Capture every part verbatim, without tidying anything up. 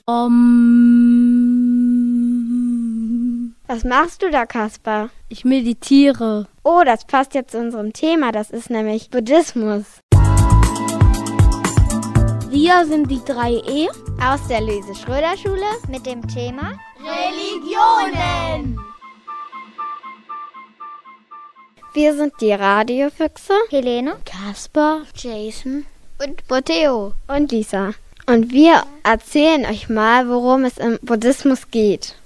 Om. Was machst du da, Kaspar? Ich meditiere. Oh, das passt jetzt zu unserem Thema. Das ist nämlich Buddhismus. Wir sind die drei E Aus der Luise-Schröder-Schule mit dem Thema Religionen. Wir sind die Radiofüchse Helene, Kaspar, Jason und Matteo und Lisa. Und wir erzählen euch mal, worum es im Buddhismus geht.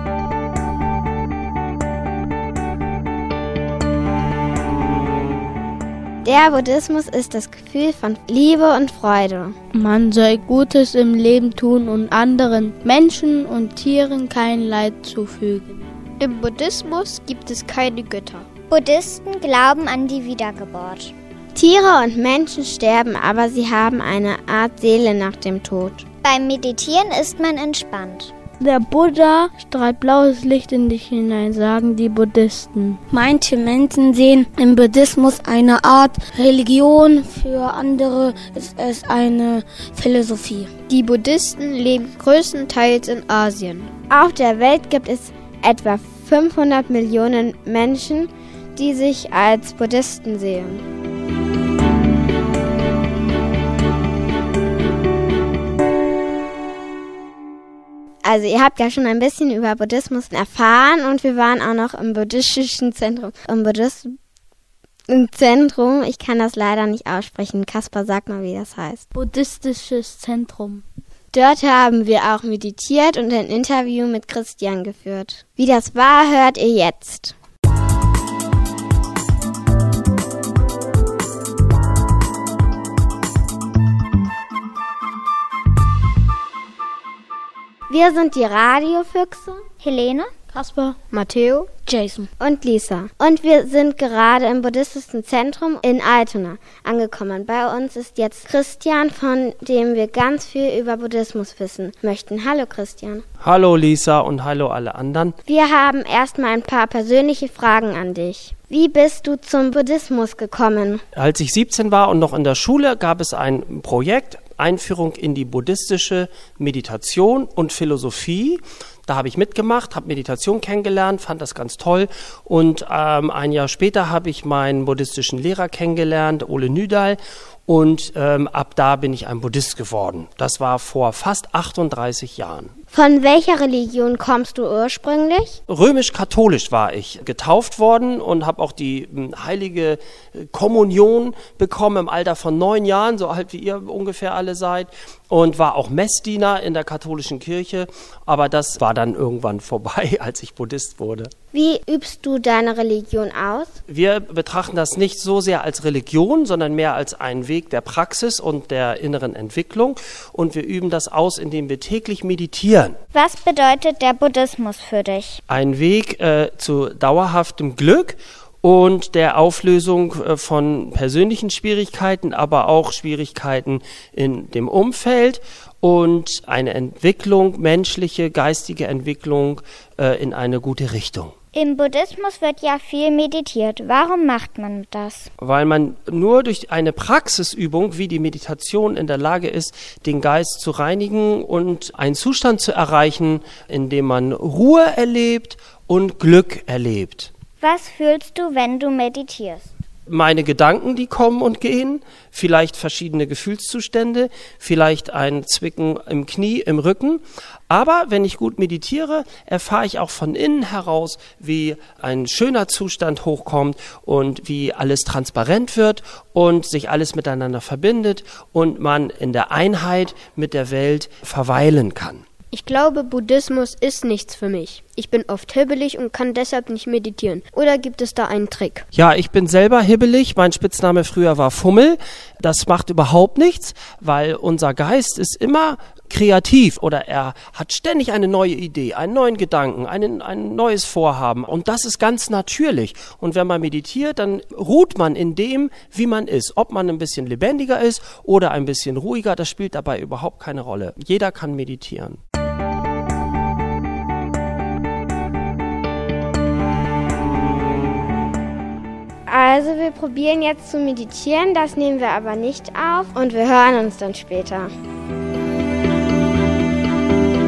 Der Buddhismus ist das Gefühl von Liebe und Freude. Man soll Gutes im Leben tun und anderen Menschen und Tieren kein Leid zufügen. Im Buddhismus gibt es keine Götter. Buddhisten glauben an die Wiedergeburt. Tiere und Menschen sterben, aber sie haben eine Art Seele nach dem Tod. Beim Meditieren ist man entspannt. Der Buddha strahlt blaues Licht in dich hinein, sagen die Buddhisten. Manche Menschen sehen im Buddhismus eine Art Religion, für andere ist es eine Philosophie. Die Buddhisten leben größtenteils in Asien. Auf der Welt gibt es etwa fünfhundert Millionen Menschen, die sich als Buddhisten sehen. Also ihr habt ja schon ein bisschen über Buddhismus erfahren und wir waren auch noch im buddhistischen Zentrum. Im buddhistischen Zentrum, ich kann das leider nicht aussprechen. Kaspar, sag mal, wie das heißt. Buddhistisches Zentrum. Dort haben wir auch meditiert und ein Interview mit Christian geführt. Wie das war, hört ihr jetzt. Wir sind die Radiofüchse Helene, Kaspar, Matteo, Jason und Lisa. Und wir sind gerade im buddhistischen Zentrum in Altona angekommen. Bei uns ist jetzt Christian, von dem wir ganz viel über Buddhismus wissen möchten. Hallo Christian. Hallo Lisa und hallo alle anderen. Wir haben erstmal ein paar persönliche Fragen an dich. Wie bist du zum Buddhismus gekommen? Als ich siebzehn war und noch in der Schule, gab es ein Projekt, Einführung in die buddhistische Meditation und Philosophie. Da habe ich mitgemacht, habe Meditation kennengelernt, fand das ganz toll. Und ähm, ein Jahr später habe ich meinen buddhistischen Lehrer kennengelernt, Ole Nydal. Und ähm, ab da bin ich ein Buddhist geworden. Das war vor fast achtunddreißig Jahren. Von welcher Religion kommst du ursprünglich? Römisch-katholisch war ich, getauft worden und habe auch die äh, heilige Kommunion bekommen im Alter von neun Jahren, so alt wie ihr ungefähr alle seid. Und war auch Messdiener in der katholischen Kirche. Aber das war dann irgendwann vorbei, als ich Buddhist wurde. Wie übst du deine Religion aus? Wir betrachten das nicht so sehr als Religion, sondern mehr als einen Weg der Praxis und der inneren Entwicklung. Und wir üben das aus, indem wir täglich meditieren. Was bedeutet der Buddhismus für dich? Ein Weg äh, zu dauerhaftem Glück und der Auflösung äh, von persönlichen Schwierigkeiten, aber auch Schwierigkeiten in dem Umfeld und eine Entwicklung, menschliche, geistige Entwicklung äh, in eine gute Richtung. Im Buddhismus wird ja viel meditiert. Warum macht man das? Weil man nur durch eine Praxisübung wie die Meditation in der Lage ist, den Geist zu reinigen und einen Zustand zu erreichen, in dem man Ruhe erlebt und Glück erlebt. Was fühlst du, wenn du meditierst? Meine Gedanken, die kommen und gehen, vielleicht verschiedene Gefühlszustände, vielleicht ein Zwicken im Knie, im Rücken. Aber wenn ich gut meditiere, erfahre ich auch von innen heraus, wie ein schöner Zustand hochkommt und wie alles transparent wird und sich alles miteinander verbindet und man in der Einheit mit der Welt verweilen kann. Ich glaube, Buddhismus ist nichts für mich. Ich bin oft hibbelig und kann deshalb nicht meditieren. Oder gibt es da einen Trick? Ja, ich bin selber hibbelig. Mein Spitzname früher war Fummel. Das macht überhaupt nichts, weil unser Geist ist immer kreativ oder er hat ständig eine neue Idee, einen neuen Gedanken, einen, ein neues Vorhaben. Und das ist ganz natürlich. Und wenn man meditiert, dann ruht man in dem, wie man ist. Ob man ein bisschen lebendiger ist oder ein bisschen ruhiger, das spielt dabei überhaupt keine Rolle. Jeder kann meditieren. Also wir probieren jetzt zu meditieren, das nehmen wir aber nicht auf und wir hören uns dann später.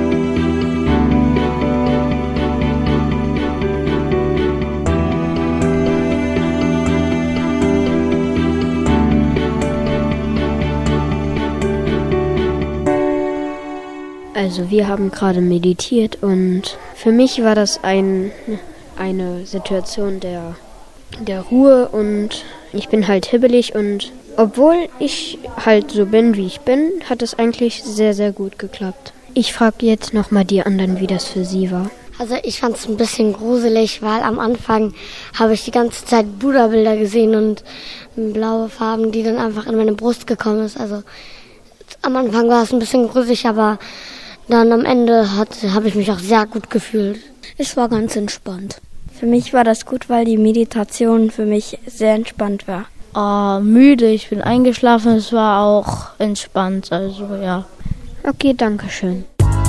Also wir haben gerade meditiert und für mich war das ein, eine Situation der, der Ruhe und ich bin halt hibbelig und obwohl ich halt so bin, wie ich bin, hat es eigentlich sehr, sehr gut geklappt. Ich frage jetzt nochmal die anderen, wie das für sie war. Also ich fand es ein bisschen gruselig, weil am Anfang habe ich die ganze Zeit Buddha-Bilder gesehen und blaue Farben, die dann einfach in meine Brust gekommen ist. Also am Anfang war es ein bisschen gruselig, aber dann am Ende habe ich mich auch sehr gut gefühlt. Es war ganz entspannt. Für mich war das gut, weil die Meditation für mich sehr entspannt war. Oh, müde, ich bin eingeschlafen, es war auch entspannt, also ja. Okay, danke schön.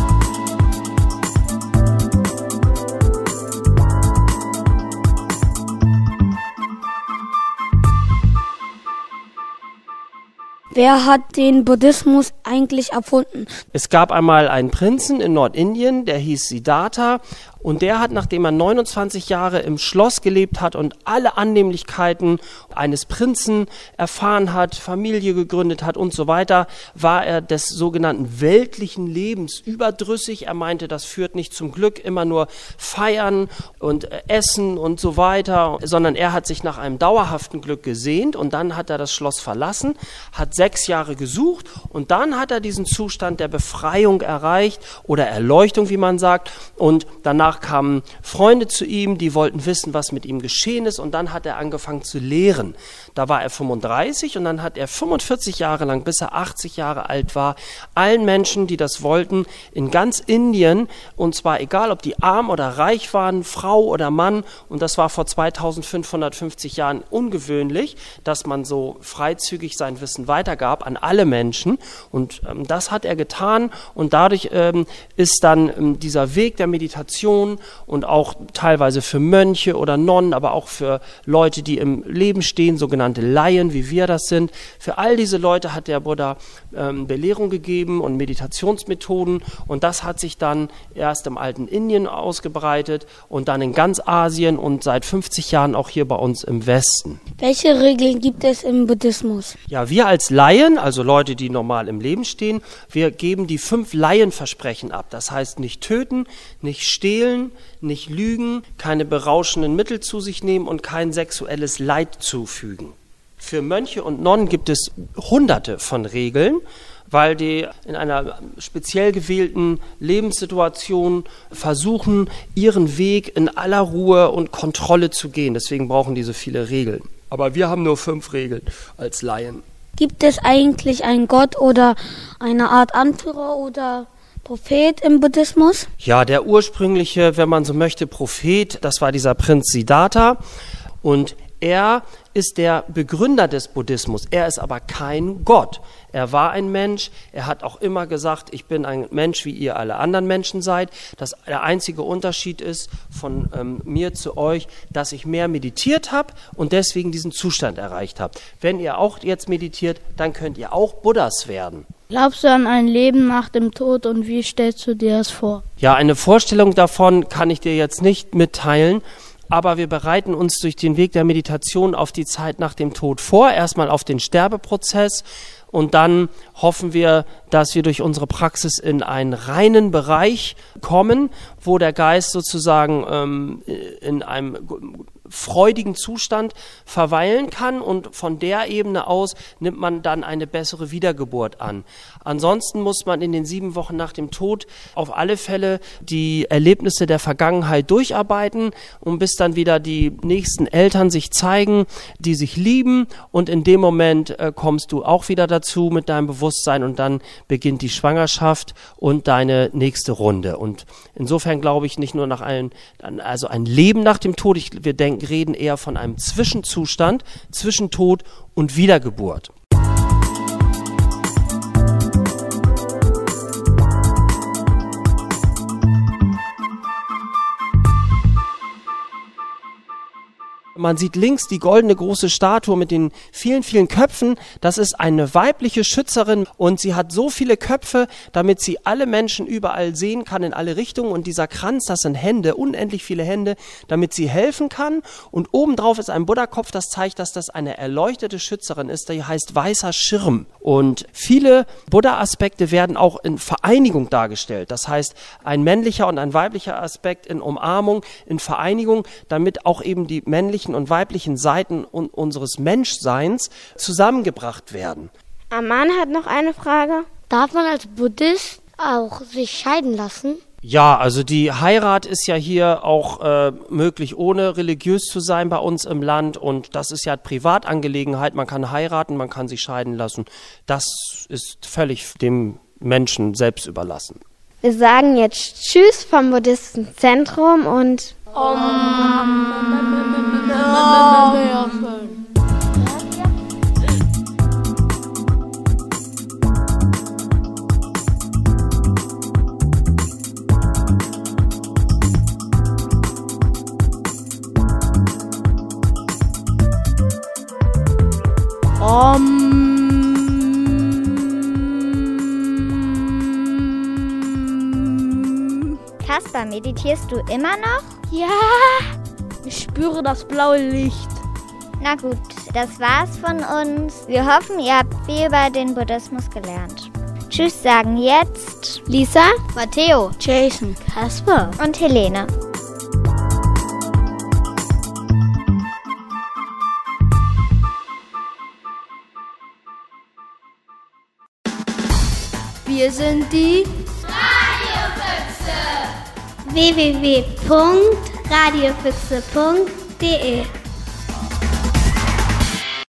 Wer hat den Buddhismus eigentlich erfunden? Es gab einmal einen Prinzen in Nordindien, der hieß Siddhartha. Und der hat, nachdem er neunundzwanzig Jahre im Schloss gelebt hat und alle Annehmlichkeiten eines Prinzen erfahren hat, Familie gegründet hat und so weiter, war er des sogenannten weltlichen Lebens überdrüssig. Er meinte, das führt nicht zum Glück, immer nur feiern und essen und so weiter, sondern er hat sich nach einem dauerhaften Glück gesehnt und dann hat er das Schloss verlassen, hat sechs Jahre gesucht und dann hat er diesen Zustand der Befreiung erreicht oder Erleuchtung, wie man sagt, und danach kamen Freunde zu ihm, die wollten wissen, was mit ihm geschehen ist und dann hat er angefangen zu lehren. Da war er fünfunddreißig und dann hat er fünfundvierzig Jahre lang, bis er achtzig Jahre alt war, allen Menschen, die das wollten, in ganz Indien, und zwar egal, ob die arm oder reich waren, Frau oder Mann, und das war vor zweitausendfünfhundertfünfzig Jahren ungewöhnlich, dass man so freizügig sein Wissen weitergab an alle Menschen und ähm, das hat er getan und dadurch ähm, ist dann ähm, dieser Weg der Meditation und auch teilweise für Mönche oder Nonnen, aber auch für Leute, die im Leben stehen, sogenannte Laien, wie wir das sind. Für all diese Leute hat der Buddha ähm, Belehrung gegeben und Meditationsmethoden und das hat sich dann erst im alten Indien ausgebreitet und dann in ganz Asien und seit fünfzig Jahren auch hier bei uns im Westen. Welche Regeln gibt es im Buddhismus? Ja, wir als Laien, also Leute, die normal im Leben stehen, wir geben die fünf Laienversprechen ab. Das heißt nicht töten, nicht stehlen, nicht lügen, keine berauschenden Mittel zu sich nehmen und kein sexuelles Leid zufügen. Für Mönche und Nonnen gibt es hunderte von Regeln, weil die in einer speziell gewählten Lebenssituation versuchen, ihren Weg in aller Ruhe und Kontrolle zu gehen. Deswegen brauchen die so viele Regeln. Aber wir haben nur fünf Regeln als Laien. Gibt es eigentlich einen Gott oder eine Art Anführer oder Prophet im Buddhismus? Ja, der ursprüngliche, wenn man so möchte, Prophet, das war dieser Prinz Siddhartha und er ist der Begründer des Buddhismus. Er ist aber kein Gott. Er war ein Mensch. Er hat auch immer gesagt, ich bin ein Mensch, wie ihr alle anderen Menschen seid. Das, der einzige Unterschied ist von ähm, mir zu euch, dass ich mehr meditiert habe und deswegen diesen Zustand erreicht habe. Wenn ihr auch jetzt meditiert, dann könnt ihr auch Buddhas werden. Glaubst du an ein Leben nach dem Tod und wie stellst du dir das vor? Ja, eine Vorstellung davon kann ich dir jetzt nicht mitteilen. Aber wir bereiten uns durch den Weg der Meditation auf die Zeit nach dem Tod vor, erstmal auf den Sterbeprozess und dann hoffen wir, dass wir durch unsere Praxis in einen reinen Bereich kommen, wo der Geist sozusagen ähm, in einem freudigen Zustand verweilen kann und von der Ebene aus nimmt man dann eine bessere Wiedergeburt an. Ansonsten muss man in den sieben Wochen nach dem Tod auf alle Fälle die Erlebnisse der Vergangenheit durcharbeiten und bis dann wieder die nächsten Eltern sich zeigen, die sich lieben und in dem Moment äh, kommst du auch wieder dazu mit deinem Bewusstsein und dann beginnt die Schwangerschaft und deine nächste Runde. Und insofern glaube ich nicht nur nach einem, also ein Leben nach dem Tod, ich, wir denken, reden eher von einem Zwischenzustand zwischen Tod und Wiedergeburt. man sieht links die goldene große Statue mit den vielen, vielen Köpfen. Das ist eine weibliche Schützerin und sie hat so viele Köpfe, damit sie alle Menschen überall sehen kann, in alle Richtungen. Und dieser Kranz, das sind Hände, unendlich viele Hände, damit sie helfen kann. Und obendrauf ist ein Buddha-Kopf, das zeigt, dass das eine erleuchtete Schützerin ist. Die heißt weißer Schirm. Und viele Buddha-Aspekte werden auch in Vereinigung dargestellt. Das heißt, ein männlicher und ein weiblicher Aspekt in Umarmung, in Vereinigung, damit auch eben die männlichen und weiblichen Seiten un- unseres Menschseins zusammengebracht werden. Aman hat noch eine Frage. Darf man als Buddhist auch sich scheiden lassen? Ja, also die Heirat ist ja hier auch äh, möglich, ohne religiös zu sein bei uns im Land. Und das ist ja Privatangelegenheit. Man kann heiraten, man kann sich scheiden lassen. Das ist völlig dem Menschen selbst überlassen. Wir sagen jetzt Tschüss vom Buddhistischen Zentrum und Kaspar, meditierst du immer noch? Ja, ich spüre das blaue Licht. Na gut, das war's von uns. Wir hoffen, ihr habt viel über den Buddhismus gelernt. Tschüss sagen jetzt Lisa, Matteo, Jason, Kaspar und Helene. Wir sind die w w w punkt radiofüchse punkt d e